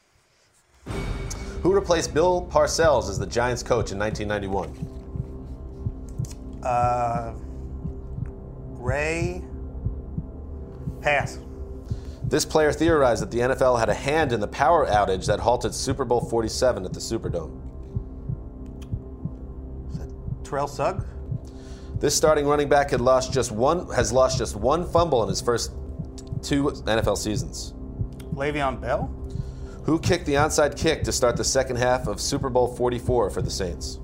Who replaced Bill Parcells as the Giants coach in nineteen ninety-one? Uh, Ray. Pass. This player theorized that the N F L had a hand in the power outage that halted Super Bowl forty-seven at the Superdome. Terrell Suggs. This starting running back had lost just one has lost just one fumble in his first two N F L seasons. Le'Veon Bell. Who kicked the onside kick to start the second half of Super Bowl forty-four for the Saints?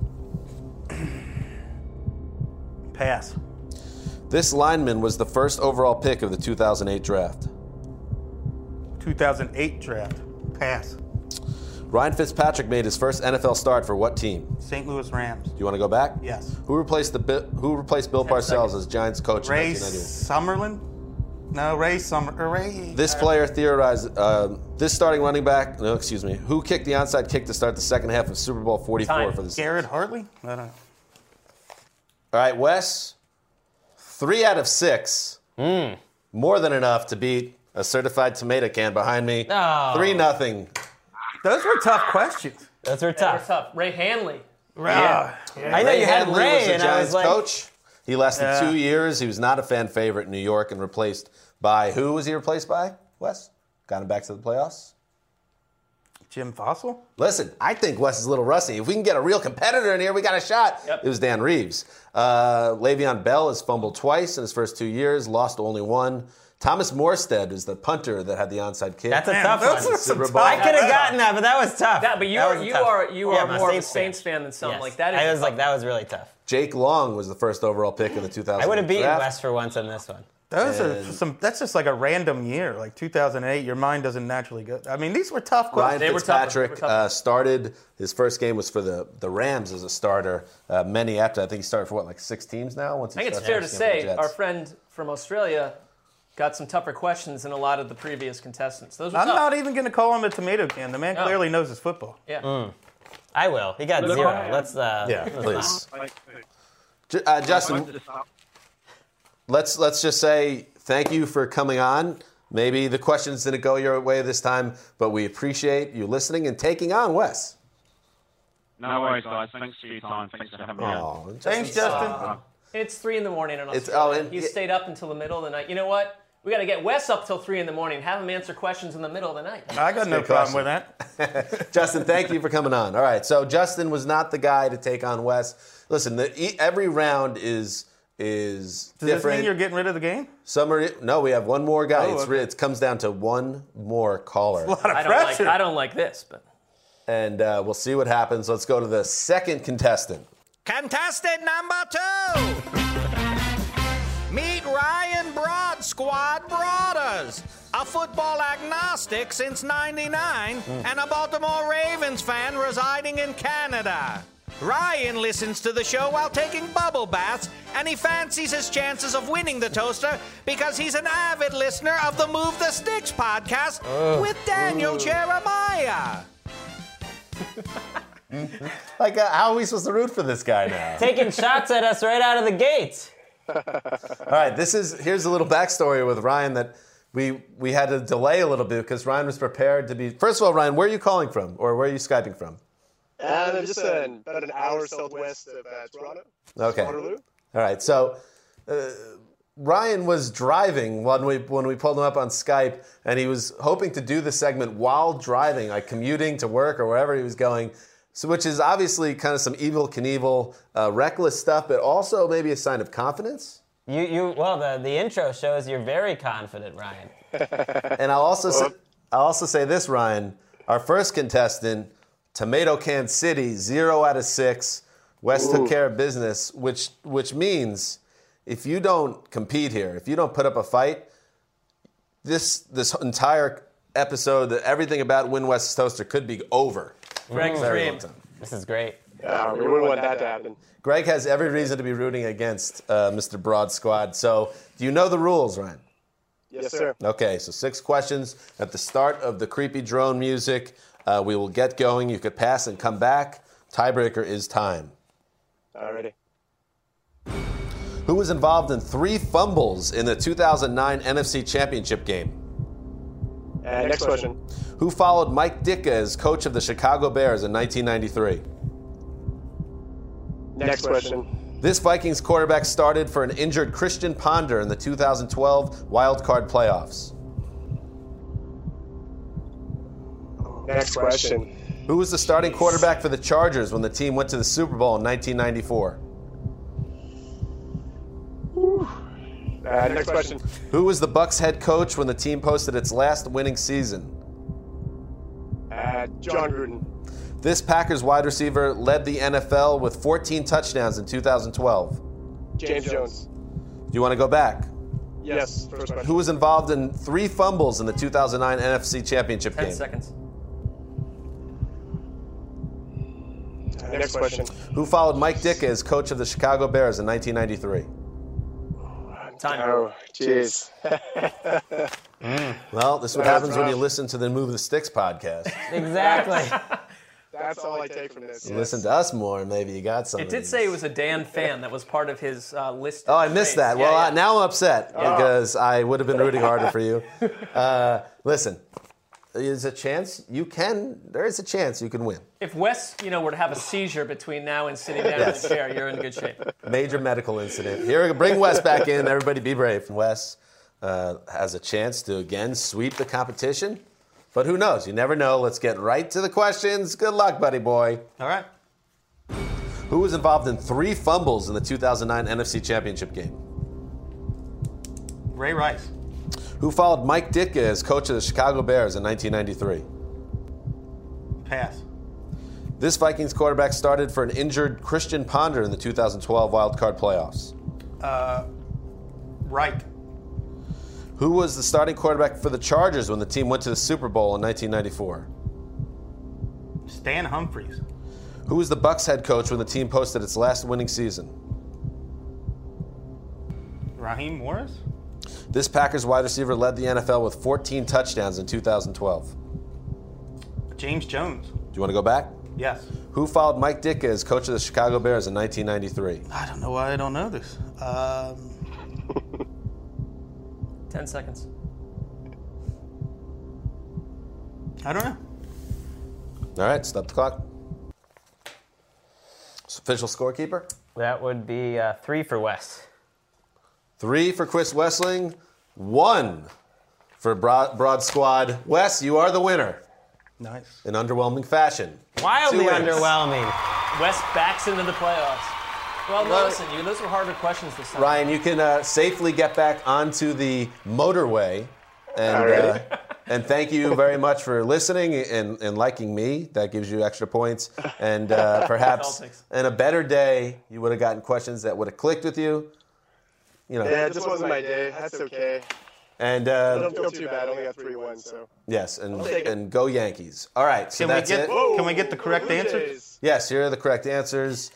Pass. This lineman was the first overall pick of the two thousand eight draft. two thousand eight draft. Pass. Ryan Fitzpatrick made his first N F L start for what team? Saint Louis Rams. Do you want to go back? Yes. Who replaced the Bi- Who replaced Bill Parcells seconds. as Giants coach Ray in nineteen ninety-one? Summerlin. No, Ray Summer. Or Ray. This player theorized. Uh, this starting running back. No, excuse me. Who kicked the onside kick to start the second half of Super Bowl forty-four Time. for the Saints? Garrett Hartley. I don't know. All right, Wes. Three out of six. Mm. More than enough to beat a certified tomato can behind me. Oh. Three nothing. Those were tough questions. Those were That tough. was tough. Ray Hanley. Yeah. I know you had Hanley Ray, was the and I Giants was like, coach. He lasted Yeah. two years. He was not a fan favorite in New York and replaced by who was he replaced by? Wes? Got him back to the playoffs. Jim Fossil? Listen, I think Wes is a little rusty. If we can get a real competitor in here, we got a shot. Yep. It was Dan Reeves. Uh, Le'Veon Bell has fumbled twice in his first two years, lost only one. Thomas Morstead is the punter that had the onside kick. That's a tough one. Super Bowl. I could have gotten that, but that was tough. That, but you that are was you tough. are you yeah, are more of a Saints Saints fan fan than some. Yes. Like that is. I was like that was really tough. Jake Long was the first overall pick in the two thousand. I would have beaten draft. West for once on this one. Those are some. That's just like a random year, like two thousand eight. Your mind doesn't naturally go. I mean, these were tough questions. Ryan Fitzpatrick uh, started. His first game was for the, the Rams as a starter. Uh, many after, I think he started for what, like six teams now. Once he I think it's fair to say our friend from Australia got some tougher questions than a lot of the previous contestants. Those were I'm tough. not even going to call him a tomato can. The man No. clearly knows his football. Yeah. Mm. I will. He got Look, zero. I- Let's. Uh, Yeah, let's please. J- Uh, Justin, let's let's just say thank you for coming on. Maybe the questions didn't go your way this time, but we appreciate you listening and taking on Wes. No worries, guys. Thanks for your time. Thanks for having me on. Oh, Thanks, Justin. Uh, It's three in the morning in It's- Australia. oh, and- He yeah. stayed up until the middle of the night. You know what? We got to get Wes up till three in the morning. Have him answer questions in the middle of the night. I got no Good problem with question. that. Justin, thank you for coming on. All right, so Justin was not the guy to take on Wes. Listen, the, e- every round is is Does different. this mean you're getting rid of the game? Some are, no, we have one more guy. Oh, it's, okay. re- it comes down to one more caller. A lot of I don't like. pressure. I don't like this, but And uh, we'll see what happens. Let's go to the second contestant. Contestant number two. Meet Ryan Broad Squad Broaders, a football agnostic since ninety-nine and a Baltimore Ravens fan residing in Canada. Ryan listens to the show while taking bubble baths, and he fancies his chances of winning the toaster because he's an avid listener of the Move the Sticks podcast with Daniel Jeremiah. Like, uh, how are we supposed to root for this guy now? taking shots at us right out of the gate. All right, this is here's a little backstory with Ryan that we we had to delay a little bit because Ryan was prepared to be. First of all, Ryan, where are you calling from, or where are you Skyping from? Uh, I'm just uh, about an hour southwest of uh, Toronto. Okay. Waterloo. All right. So uh, Ryan was driving when we when we pulled him up on Skype, and he was hoping to do the segment while driving, like commuting to work or wherever he was going. So, which is obviously kind of some Evel Knievel, uh, reckless stuff, but also maybe a sign of confidence. You, you. Well, the the intro shows you're very confident, Ryan. And I'll also say, I'll also say this, Ryan. Our first contestant, Tomato Can City, zero out of six. Wes took care of business, which which means if you don't compete here, if you don't put up a fight, this this entire episode, everything about Win West's Toaster could be over. Greg's Very dream. long time. This is great. Uh, we wouldn't want that to happen. Greg has every reason to be rooting against uh, Mister Broad Squad. So, do you know the rules, Ryan? Yes, sir. Okay, so six questions at the start of the creepy drone music. Uh, we will get going. You could pass and come back. Tiebreaker is time. Alrighty. Who was involved in three fumbles in the two thousand nine N F C Championship game? Uh, next question. Who followed Mike Ditka as coach of the Chicago Bears in nineteen ninety-three? Next question. This Vikings quarterback started for an injured Christian Ponder in the two thousand twelve Wild Card playoffs. Next question. Who was the starting quarterback for the Chargers when the team went to the Super Bowl in nineteen ninety-four? Uh, next question. Who was the Bucs head coach when the team posted its last winning season? Uh, John Gruden. This Packers wide receiver led the N F L with fourteen touchdowns in two thousand twelve. James Jones. Do you want to go back? Yes. First question. Who was involved in three fumbles in the two thousand nine N F C Championship Ten game? seconds. Uh, next question. Who followed Mike Ditka as coach of the Chicago Bears in nineteen ninety-three? Time. Oh, jeez. Well, this is what That was happens when you rough. listen to the Move the Sticks podcast. Exactly. That's all I take from this. You listen to us more, and maybe you got something. It did say it was a Dan fan that was part of his uh, list. Oh, of I missed traits. that. Yeah, Well, yeah. I, now I'm upset because I would have been rooting harder for you. Uh, listen, there's a chance you can. There is a chance you can win. If Wes, you know, were to have a seizure between now and sitting down Yes. in the chair, you're in good shape. Major medical incident. Here, bring Wes back in. Everybody, be brave. Wes uh, has a chance to again sweep the competition. But who knows? You never know. Let's get right to the questions. Good luck, buddy boy. All right. Who was involved in three fumbles in the two thousand nine N F C Championship game? Ray Rice. Who followed Mike Ditka as coach of the Chicago Bears in nineteen ninety-three? Pass. This Vikings quarterback started for an injured Christian Ponder in the two thousand twelve Wild Card playoffs. Uh, right. Who was the starting quarterback for the Chargers when the team went to the Super Bowl in nineteen ninety-four? Stan Humphries. Who was the Bucs head coach when the team posted its last winning season? Raheem Morris. This Packers wide receiver led the N F L with fourteen touchdowns in two thousand twelve. James Jones. Do you want to go back? Yes. Who followed Mike Ditka as coach of the Chicago Bears in nineteen ninety-three? I don't know why I don't know this. Um, Ten seconds. I don't know. All right, stop the clock. Official scorekeeper? That would be uh, three for Wes. Three for Chris Wessling, one for Broad, Broad Squad. Wes, you are the winner. Nice. In underwhelming fashion. Wildly Two wins. underwhelming. West backs into the playoffs. Well, no, listen, you, those were harder questions this time. Ryan, you can uh, safely get back onto the motorway. And, Alright. uh, and thank you very much for listening and, and liking me. That gives you extra points. And uh, perhaps in a better day, you would have gotten questions that would have clicked with you. You know. Yeah, it just wasn't my day. That's okay. And I uh, don't feel too bad. I only got three wins, so. yes, and I'll take it. and go Yankees. All right, so Can we that's get it. Can we get the correct Blue answer? Jays. Yes, here are the correct answers.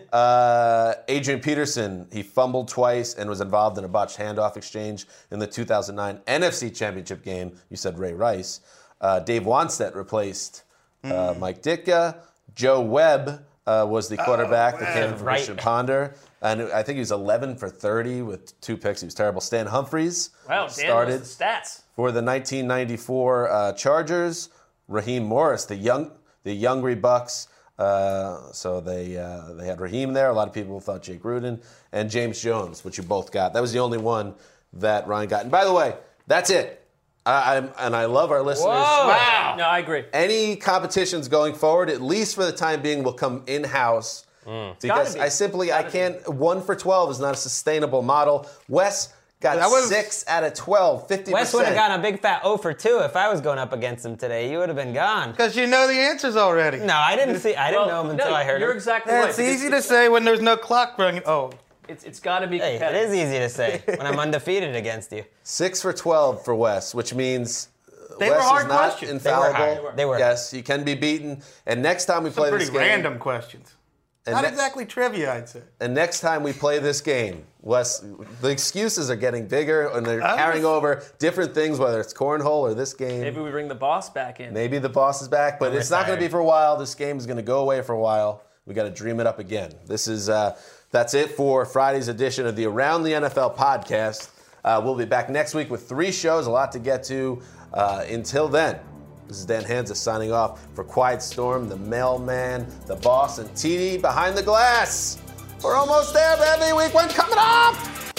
Uh, Adrian Peterson, he fumbled twice and was involved in a botched handoff exchange in the two thousand nine N F C Championship game. You said Ray Rice. Uh, Dave Wanstedt replaced uh, Mm. Mike Ditka. Joe Webb uh, was the quarterback that came from Right. Christian Ponder. And I think he was eleven for thirty with two picks. He was terrible. Stan Humphries Wow, Dan started knows the stats. for the nineteen ninety-four uh, Chargers. Raheem Morris, the young, the Youngry Bucks. Uh, so they uh, they had Raheem there. A lot of people thought Jake Gruden and James Jones, which you both got. That was the only one that Ryan got. And by the way, that's it. I, I'm, and I love our listeners. Wow. No, I agree. Any competitions going forward, at least for the time being, will come in-house. Gotta Because be. I simply, I Gotta can't, one for twelve is not a sustainable model. Wes got That was- six out of twelve, fifty percent. Wes would have gotten a big fat oh for two if I was going up against him today. You would have been gone. Because you know the answers already. No, I didn't see. I didn't Well, know him until no, I heard You're him. exactly Yeah, right. it's because easy to say when there's no clock running. Oh, It's it's got to be Hey, it competitive. is easy to say when I'm undefeated against you. Six for twelve for Wes, which means uh, They Wes were hard is not questions. They were infallible. hard. They were. Yes, he can be beaten. And next time we some play pretty this game, random questions. and, Not ne- exactly trivia, I'd say. and next time we play this game, Wes, the excuses are getting bigger, and they're I'm carrying just- over different things, whether it's cornhole or this game. Maybe we bring the boss back in. Maybe the boss is back, but it's not going to be for a while. This game is going to go away for a while. We got to dream it up again. This is uh, that's it for Friday's edition of the Around the N F L podcast. Uh, we'll be back next week with three shows, a lot to get to. Uh, until then, this is Dan Hansa signing off for Quiet Storm, the mailman, the boss, and T D behind the glass. We're almost there, baby. Week one coming up.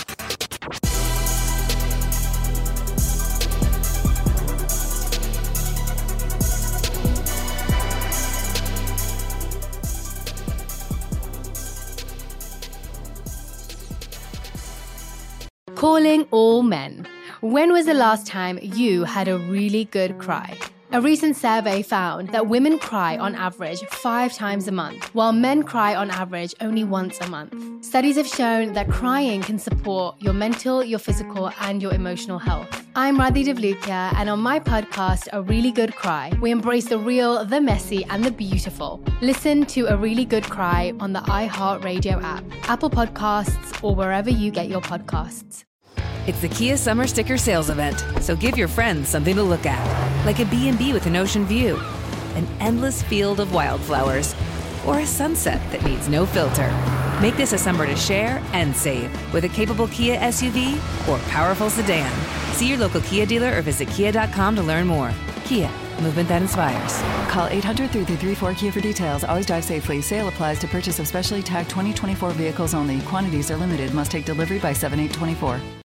Calling all men. When was the last time you had a really good cry? A recent survey found that women cry on average five times a month, while men cry on average only once a month. Studies have shown that crying can support your mental, your physical, and your emotional health. I'm Radhi Devlukia, and on my podcast, A Really Good Cry, we embrace the real, the messy, and the beautiful. Listen to A Really Good Cry on the iHeartRadio app, Apple Podcasts, or wherever you get your podcasts. It's the Kia Summer Sticker Sales Event, so give your friends something to look at, like a B and B with an ocean view, an endless field of wildflowers, or a sunset that needs no filter. Make this a summer to share and save with a capable Kia S U V or powerful sedan. See your local Kia dealer or visit kia dot com to learn more. Kia, movement that inspires. Call eight hundred, three three three, four Kia for details. Always drive safely. Sale applies to purchase of specially tagged twenty twenty-four vehicles only. Quantities are limited. Must take delivery by seven eight twenty-four.